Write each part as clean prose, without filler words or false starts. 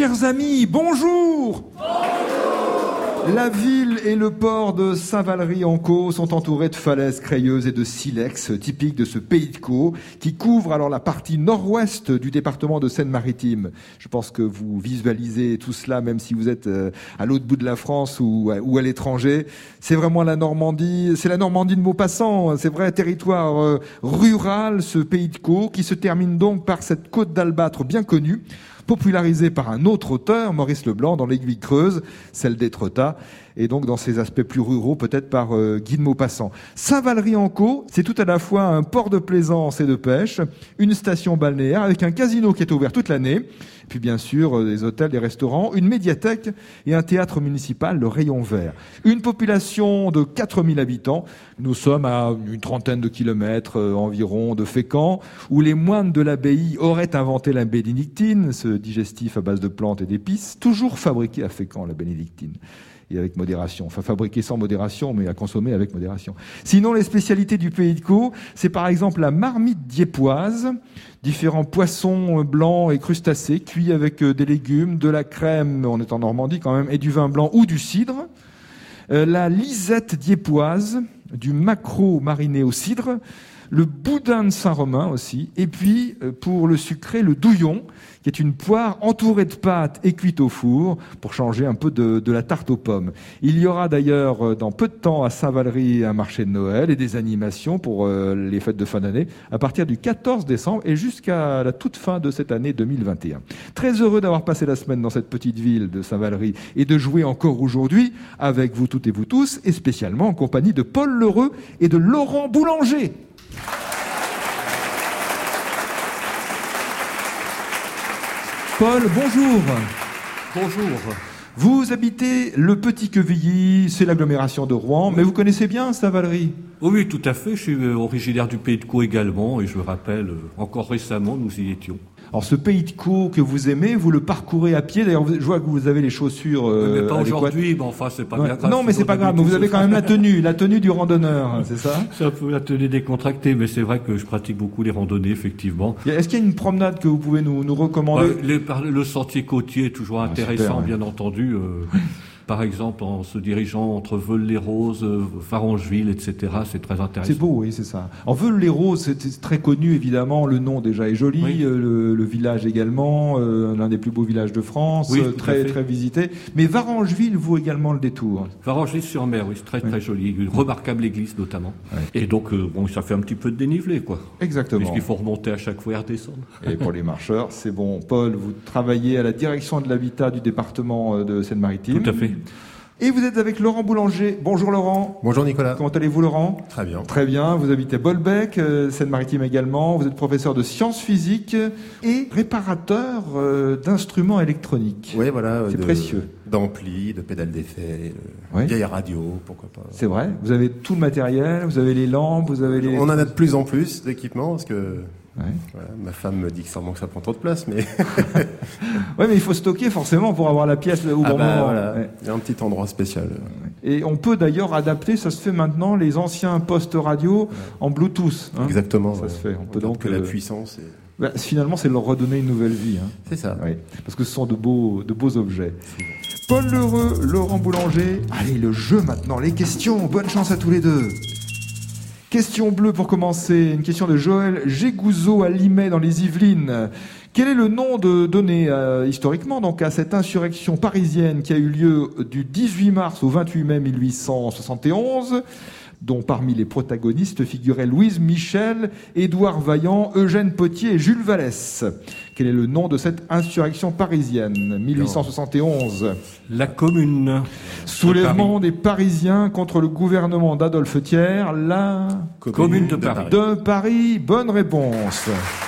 Chers amis, bonjour. La ville et le port de Saint-Valery-en-Caux sont entourés de falaises crayeuses et de silex, typiques de ce pays de Caux, qui couvre alors la partie nord-ouest du département de Seine-Maritime. Je pense que vous visualisez tout cela, même si vous êtes à l'autre bout de la France ou à l'étranger. C'est vraiment la Normandie, c'est la Normandie de Maupassant, c'est vrai, territoire rural, ce pays de Caux, qui se termine donc par cette côte d'Albâtre bien connue, popularisée par un autre auteur, Maurice Leblanc, dans l'Aiguille creuse, celle d'Étretat, et donc dans ses aspects plus ruraux, peut-être par Guy de Maupassant. Saint-Valery-en-Caux, c'est tout à la fois un port de plaisance et de pêche, une station balnéaire avec un casino qui est ouvert toute l'année, puis bien sûr des hôtels, des restaurants, une médiathèque et un théâtre municipal, le Rayon Vert. Une population de 4000 habitants. Nous sommes à une trentaine de kilomètres environ de Fécamp, où les moines de l'abbaye auraient inventé la bénédictine, ce digestif à base de plantes et d'épices, toujours fabriqué à Fécamp, la bénédictine. Et avec modération. Enfin, fabriqué sans modération, mais à consommer avec modération. Sinon, les spécialités du pays de Caux, c'est par exemple la marmite diepoise, différents poissons blancs et crustacés, cuits avec des légumes, de la crème, on est en Normandie quand même, et du vin blanc ou du cidre. La lisette diepoise, du maquereau mariné au cidre, le boudin de Saint-Romain aussi, et puis, pour le sucré, le douillon, qui est une poire entourée de pâte et cuite au four pour changer un peu de la tarte aux pommes. Il y aura d'ailleurs dans peu de temps à Saint-Valery un marché de Noël et des animations pour les fêtes de fin d'année à partir du 14 décembre et jusqu'à la toute fin de cette année 2021. Très heureux d'avoir passé la semaine dans cette petite ville de Saint-Valery et de jouer encore aujourd'hui avec vous toutes et vous tous et spécialement en compagnie de Paul Lheureux et de Laurent Boulanger. Paul, bonjour. Bonjour. Vous habitez le Petit-Quevilly, c'est l'agglomération de Rouen, mais vous connaissez bien Saint-Valery ? Oui, tout à fait. Je suis originaire du Pays de Caux également, et je me rappelle, encore récemment, nous y étions. Alors ce Pays de Caux que vous aimez, vous le parcourez à pied. D'ailleurs, je vois que vous avez les chaussures mais pas aujourd'hui, mais enfin, c'est pas bien grave. Non, mais c'est pas grave. Mais vous avez quand même la tenue du randonneur, c'est ça ? C'est un peu la tenue décontractée, mais c'est vrai que je pratique beaucoup les randonnées, effectivement. Est-ce qu'il y a une promenade que vous pouvez nous recommander ? Le sentier côtier est toujours intéressant, super, bien entendu. Par exemple, en se dirigeant entre Veules-les-Roses, Varangeville, etc., c'est très intéressant. C'est beau, oui, c'est ça. En Veules-les-Roses, c'est très connu, évidemment. Le nom déjà est joli. Oui. Le village également, l'un des plus beaux villages de France, oui, très visité. Mais Varangeville vaut également le détour. Varangeville-sur-Mer, oui, c'est très joli. Une remarquable église, notamment. Oui. Et donc, ça fait un petit peu de dénivelé, quoi. Exactement. Puisqu'il faut remonter à chaque fois et redescendre. Et pour les marcheurs, c'est bon. Paul, vous travaillez à la direction de l'habitat du département de Seine-Maritime. Tout à fait. Et vous êtes avec Laurent Boulanger. Bonjour Laurent. Bonjour Nicolas. Comment allez-vous Laurent ? Très bien. Très bien. Vous habitez Bolbec, Seine-Maritime également. Vous êtes professeur de sciences physiques et réparateur d'instruments électroniques. Oui, voilà. C'est précieux. D'amplis, de pédales d'effet, vieille radio, pourquoi pas. C'est vrai. Vous avez tout le matériel, vous avez les lampes, vous avez les... On en a de plus en plus d'équipements parce que... Ouais. Voilà, ma femme me dit que ça prend trop de place, mais... Oui, mais il faut stocker forcément pour avoir la pièce au bon moment. Voilà. Ouais. Il y a un petit endroit spécial. Et on peut d'ailleurs adapter, ça se fait maintenant, les anciens postes radio en Bluetooth. Hein. Exactement. Ça se fait. On peut donc que la puissance... finalement, c'est leur redonner une nouvelle vie. Hein. C'est ça. Oui. Parce que ce sont de beaux objets. Paul Lheureux, Laurent Boulanger. Allez, le jeu maintenant, les questions. Bonne chance à tous les deux. Question bleue pour commencer, une question de Joël Gégouzeau à Limay dans les Yvelines. Quel est le nom donné historiquement donc à cette insurrection parisienne qui a eu lieu du 18 mars au 28 mai 1871, dont parmi les protagonistes figuraient Louise Michel, Édouard Vaillant, Eugène Potier et Jules Vallès. Quel est le nom de cette insurrection parisienne 1871 ? La Commune. Soulèvement des Parisiens contre le gouvernement d'Adolphe Thiers, la Commune de Paris. De Paris, bonne réponse.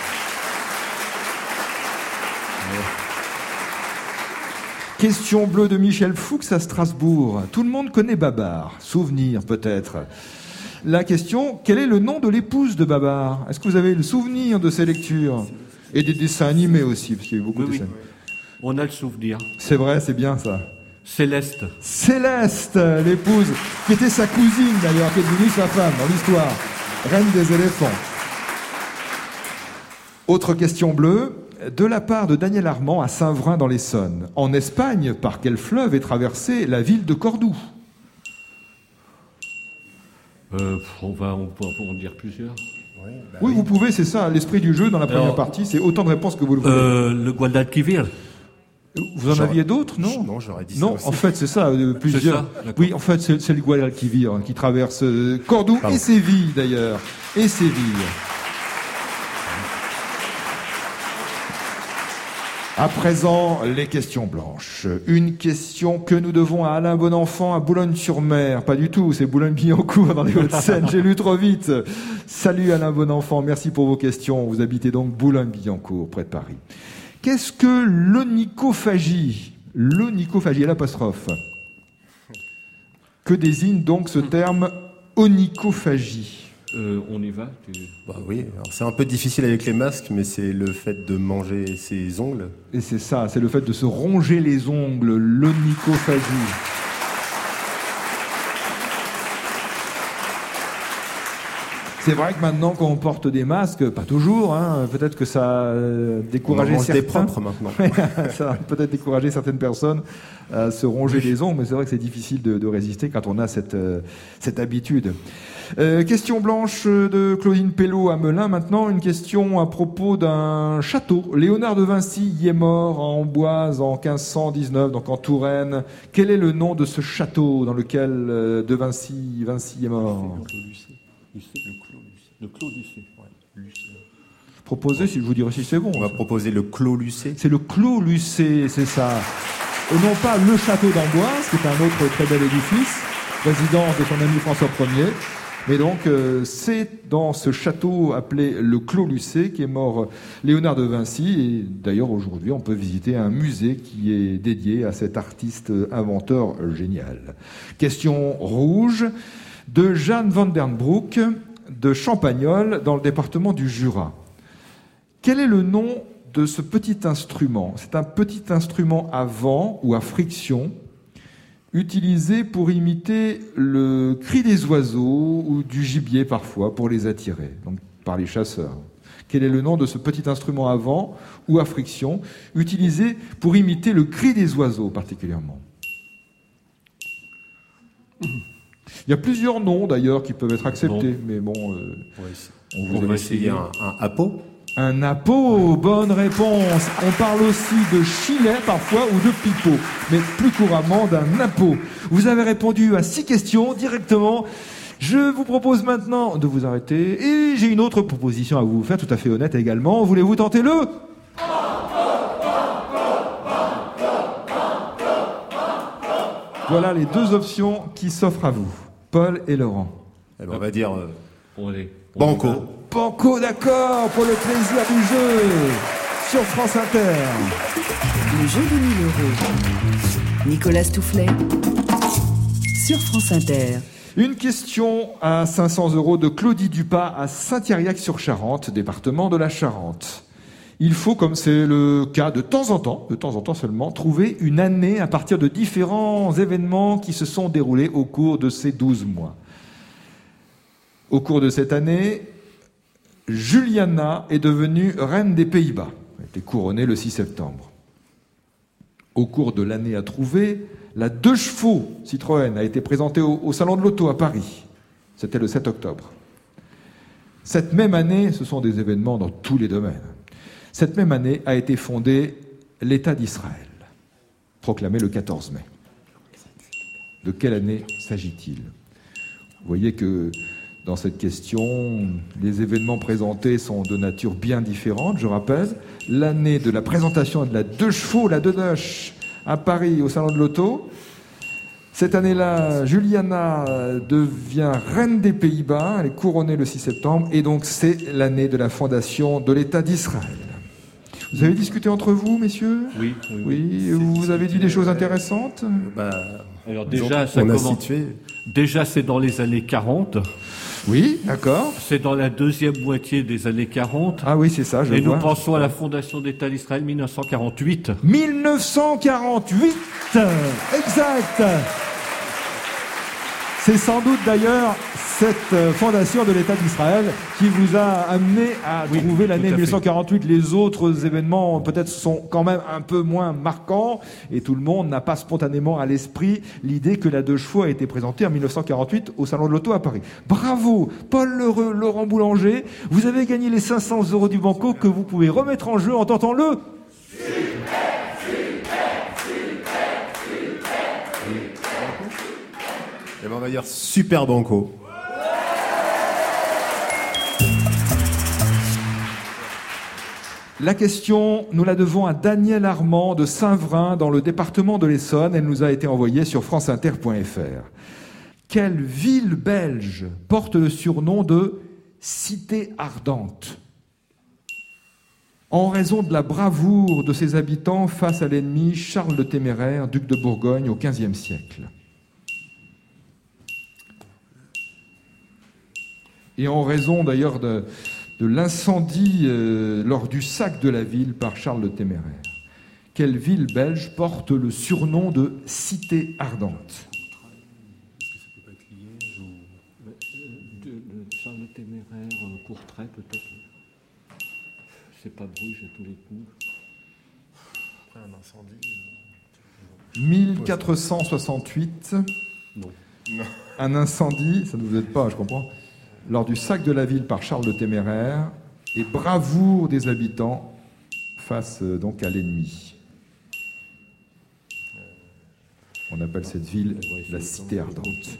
Question bleue de Michel Fuchs à Strasbourg. Tout le monde connaît Babar. Souvenir peut-être. La question, quel est le nom de l'épouse de Babar ? Est-ce que vous avez le souvenir de ces lectures ? Et des dessins animés aussi, parce qu'il y a eu beaucoup de dessins. On a le souvenir. C'est vrai, c'est bien ça. Céleste. Céleste, l'épouse, qui était sa cousine d'ailleurs, qui est devenue sa femme dans l'histoire. Reine des éléphants. Autre question bleue. de la part de Daniel Armand à Saint-Vrain dans l'Essonne. En Espagne, par quel fleuve est traversée la ville de Cordoue? On peut en dire plusieurs. Oui, vous pouvez, c'est ça, l'esprit du jeu dans la première partie, c'est autant de réponses que vous le voulez. Le Guadalquivir. Vous en aviez d'autres, non? Non, j'aurais dit ça. Non, aussi. En fait, c'est ça, plusieurs. Ça, oui, en fait, c'est le Guadalquivir qui traverse Cordoue et Séville, d'ailleurs. Et Séville. À présent, les questions blanches. Une question que nous devons à Alain Bonenfant à Boulogne-sur-Mer. Pas du tout, c'est Boulogne-Billancourt dans les Hauts-de-Seine. J'ai lu trop vite. Salut Alain Bonenfant, merci pour vos questions. Vous habitez donc Boulogne-Billancourt, près de Paris. Qu'est-ce que l'onychophagie? L'onychophagie, à l'apostrophe. Que désigne donc ce terme onychophagie? On y va Oui, alors c'est un peu difficile avec les masques, mais c'est le fait de manger ses ongles. Et c'est ça, c'est le fait de se ronger les ongles, l'onychophagie. C'est vrai que maintenant, quand on porte des masques, pas toujours, hein, peut-être que ça a découragé certains. Des propres maintenant. Ça a peut-être découragé certaines personnes à se ronger les ongles, mais c'est vrai que c'est difficile de résister quand on a cette habitude. Question blanche de Claudine Pello à Melun. Maintenant, une question à propos d'un château. Léonard de Vinci y est mort à Amboise en 1519, donc en Touraine. Quel est le nom de ce château dans lequel de Vinci est mort? Le Clos Lucé. Proposez, si je vous dirais si c'est bon. On va proposer le Clos Lucé. C'est le Clos Lucé, c'est ça. Et non pas le château d'Amboise, qui est un autre très bel édifice, résidence de son ami François Ier. Mais donc, c'est dans ce château appelé le Clos Lucé qu'est mort Léonard de Vinci. Et d'ailleurs, aujourd'hui, on peut visiter un musée qui est dédié à cet artiste inventeur génial. Question rouge de Jeanne van den Broek de Champagnole, dans le département du Jura. Quel est le nom de ce petit instrument? C'est un petit instrument à vent ou à friction utilisé pour imiter le cri des oiseaux ou du gibier parfois pour les attirer, donc par les chasseurs. Quel est le nom de ce petit instrument à vent ou à friction utilisé pour imiter le cri des oiseaux particulièrement? Il y a plusieurs noms d'ailleurs qui peuvent être acceptés, mais bon, on va essayer un appôt. Un appôt, bonne réponse. On parle aussi de chilet parfois ou de pipeau, mais plus couramment d'un appôt. Vous avez répondu à 6 questions directement. Je vous propose maintenant de vous arrêter et j'ai une autre proposition à vous faire, tout à fait honnête également. Voulez-vous tenter le... Voilà les 2 options qui s'offrent à vous, Paul et Laurent. Eh ben, on va dire Banco. Banco, d'accord, pour le plaisir du jeu, sur France Inter. Le jeu de 1000 €. Nicolas Toufflet, sur France Inter. Une question à 500 € de Claudie Dupas à Saint-Yriac-sur-Charente, département de la Charente. Il faut, comme c'est le cas de temps en temps seulement, trouver une année à partir de différents événements qui se sont déroulés au cours de ces 12 mois. Au cours de cette année, Juliana est devenue reine des Pays-Bas. Elle a été couronnée le 6 septembre. Au cours de l'année à trouver, la 2 chevaux Citroën a été présentée au Salon de l'Auto à Paris. C'était le 7 octobre. Cette même année, ce sont des événements dans tous les domaines. Cette même année a été fondé l'État d'Israël, proclamé le 14 mai. De quelle année s'agit-il? Vous voyez que dans cette question, les événements présentés sont de nature bien différente. Je rappelle, l'année de la présentation de la 2 chevaux, la Denoche, à Paris, au Salon de l'Auto. Cette année-là, Juliana devient reine des Pays-Bas, elle est couronnée le 6 septembre, et donc c'est l'année de la fondation de l'État d'Israël. Vous avez discuté entre vous, messieurs? Oui. Vous avez dit des choses intéressantes? Alors déjà, déjà c'est dans les années 40. Oui, d'accord. C'est dans la deuxième moitié des années 40. Ah oui, c'est ça, je vois. Et nous pensons à la fondation d'État d'Israël 1948. 1948, exact. C'est sans doute d'ailleurs cette fondation de l'État d'Israël qui vous a amené à trouver l'année 1948. Les autres événements peut-être sont quand même un peu moins marquants et tout le monde n'a pas spontanément à l'esprit l'idée que la 2 chevaux a été présentée en 1948 au Salon de l'Auto à Paris. Bravo, Paul Lheureux, Laurent Boulanger, vous avez gagné les 500 € du Banco que vous pouvez remettre en jeu en tentant le... Et ben on va dire super banco. La question, nous la devons à Danielle Armand de Saint-Vrain dans le département de l'Essonne. Elle nous a été envoyée sur franceinter.fr. Quelle ville belge porte le surnom de Cité ardente en raison de la bravoure de ses habitants face à l'ennemi Charles le Téméraire, duc de Bourgogne au XVe siècle? Et en raison d'ailleurs de l'incendie lors du sac de la ville par Charles le Téméraire. Quelle ville belge porte le surnom de Cité ardente? Charles le Téméraire, Courtrai peut-être. C'est pas Bruges à tous les coups. Après un incendie. 1468. Non. Un incendie, ça ne vous aide pas, je comprends. Lors du sac de la ville par Charles le Téméraire et bravoure des habitants face donc à l'ennemi. On appelle cette ville la Cité ardente.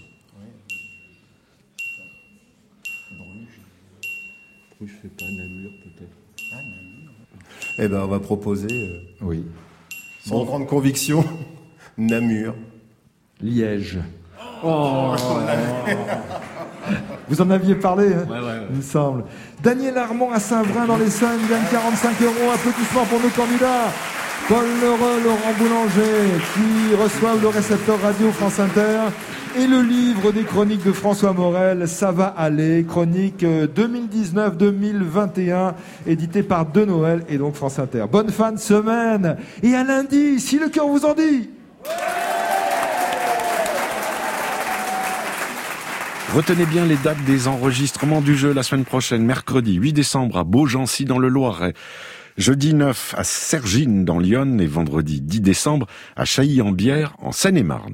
Bruges, je sais pas, Namur peut-être. Eh ben on va proposer, Oui. sans grande conviction, Namur. Liège. Oh. Vous en aviez parlé, hein, il me semble. Danielle Armand à Saint-Vrain dans l'Essonne gagne 45 €. Applaudissements pour nos candidats. Paul Lheureux, Laurent Boulanger, qui reçoivent le récepteur radio France Inter. Et le livre des chroniques de François Morel, Ça va aller, chronique 2019-2021, édité par De Noël et donc France Inter. Bonne fin de semaine et à lundi, si le cœur vous en dit. Retenez bien les dates des enregistrements du jeu la semaine prochaine. Mercredi 8 décembre à Beaugency dans le Loiret. Jeudi 9 à Cergines dans l'Yonne et vendredi 10 décembre à Chailly-en-Bière en Seine-et-Marne.